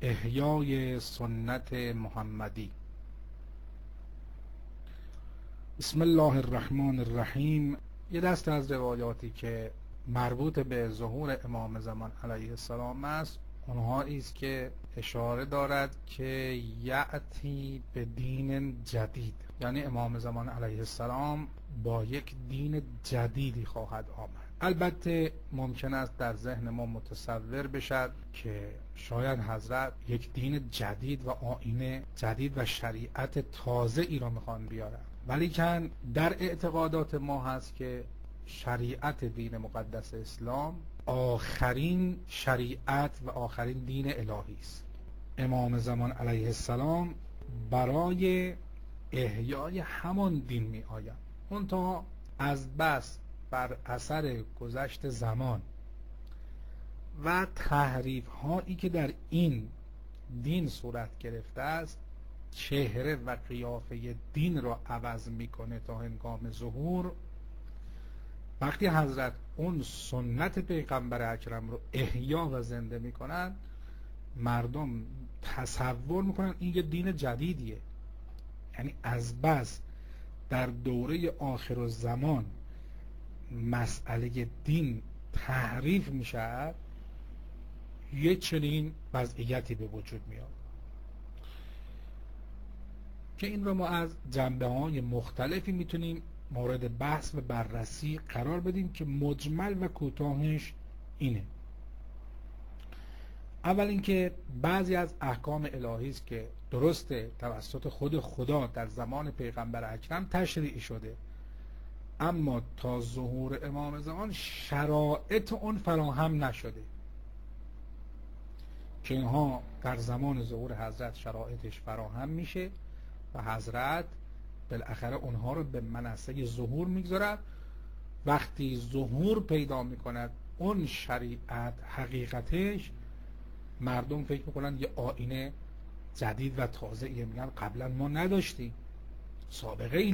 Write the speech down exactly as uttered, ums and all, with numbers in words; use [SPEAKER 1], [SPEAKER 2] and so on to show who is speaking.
[SPEAKER 1] احیای سنت محمدی. بسم الله الرحمن الرحیم. یه دست از روایاتی که مربوط به ظهور امام زمان علیه السلام است، اونها است که اشاره دارد که یأتی به دین جدید، یعنی امام زمان علیه السلام با یک دین جدیدی خواهد آمد. البته ممکن است در ذهن ما متصور بشد که شاید حضرت یک دین جدید و آیین جدید و شریعت تازه ای را میخوان بیارن، ولی که در اعتقادات ما هست که شریعت دین مقدس اسلام آخرین شریعت و آخرین دین الهی است. امام زمان علیه السلام برای احیای همان دین می آید، منتها از بس بر اثر گذشت زمان و تحریف هایی که در این دین صورت گرفته است، چهره و قیافه دین را عوض میکنه تا هنگام ظهور. وقتی حضرت اون سنت پیغمبر اکرم رو احیا و زنده میکنن، مردم تصور میکنن این یه دین جدیدیه. یعنی از بس در دوره آخر الزمان مسئله دین تحریف میشه، یه چنین وضعیتی به وجود میاد که این رو ما از جنبه های مختلفی میتونیم مورد بحث و بررسی قرار بدیم که مجمل و کوتاهش اینه. اول اینکه بعضی از احکام الهی است که درسته توسط خود خدا در زمان پیغمبر اکرم تشریع شده، اما تا ظهور امام زمان شرایط اون فراهم نشده، که اینها در زمان ظهور حضرت شرایطش فراهم میشه و حضرت بالاخره اونها رو به منصه ظهور میگذارد. وقتی ظهور پیدا میکند اون شریعت حقیقتش، مردم فکر میکنن یه آیین جدید و تازه ایه، میگن قبلا ما نداشتیم، سابقه ای